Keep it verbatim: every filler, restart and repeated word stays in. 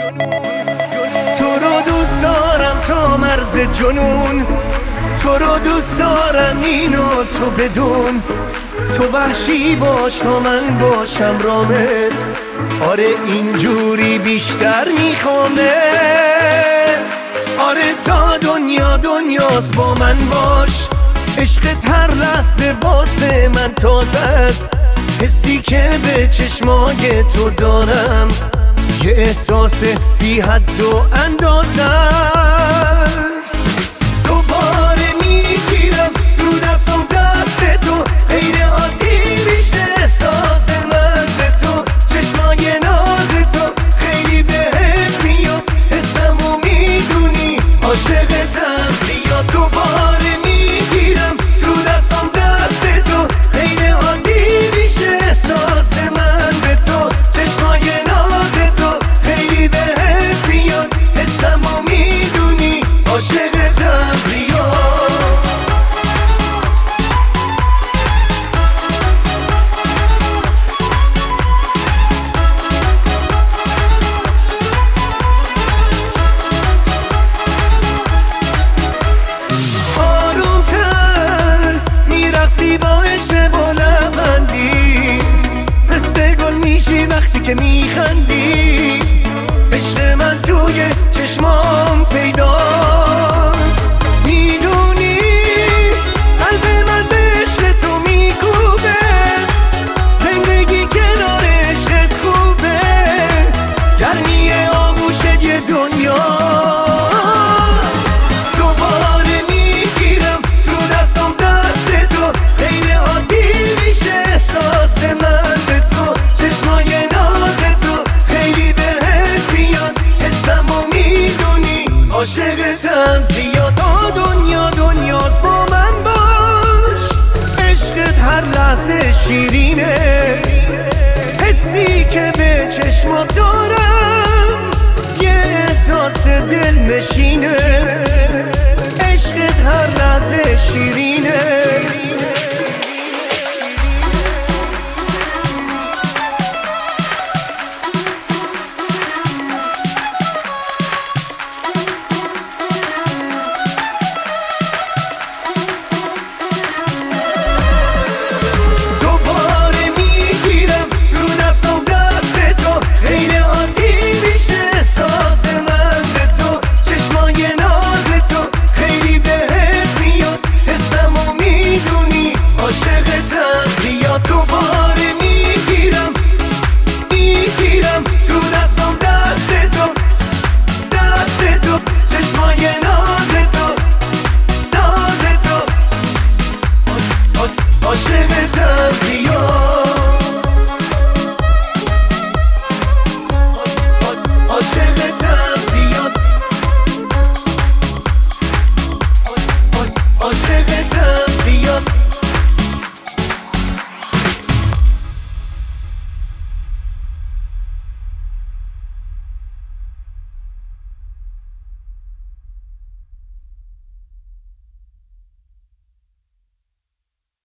تو رو دوست دارم تا مرز جنون، تو رو دوست دارم اینو تو بدون. تو وحشی باش تا من باشم رامت، آره اینجوری بیشتر میخوامت. آره تا دنیا دنیاست با من باش، عشقت هر لحظه واسه من تازه است. حسی که به چشمای تو دارم یه احساس بی حد و اندازه است. دوباره میگیرم تو دستم دست تو، غیر عادی میشه احساس من به تو. چشمای ناز تو خیلی بهت میاد، حسمو میدونی عاشقتم زیاد. دوباره میگیرم تو دستم دست تو، غیر عادی میشه احساس من به تو. چشمای ناز تو خیلی بهت میاد، حسمو میدونی عاشقتم زیاد. آرومتر میرقصی با عشق با لبندی، مثل گل میشی وقتی که میخندی. عشق من توی چشمام پیداست، میدونی قلب من به عشق تو میکوبه. زندگی کنار عشقت خوبه، گرمی آغوشت یه دنیا. دوباره میگیرم تو دستم دست تو، غیر عادی میشه احساس من به تو. چشمای ناز تو خیلی بهت میاد، حسمو میدونی عاشقتم زیاد. آ دنیا دنیاست با من باش، عشقت هر لحظه شیرینه. حسی که به چشمات دارم یه احساس دل نشینه. عشقت هر لحظه شیرینه.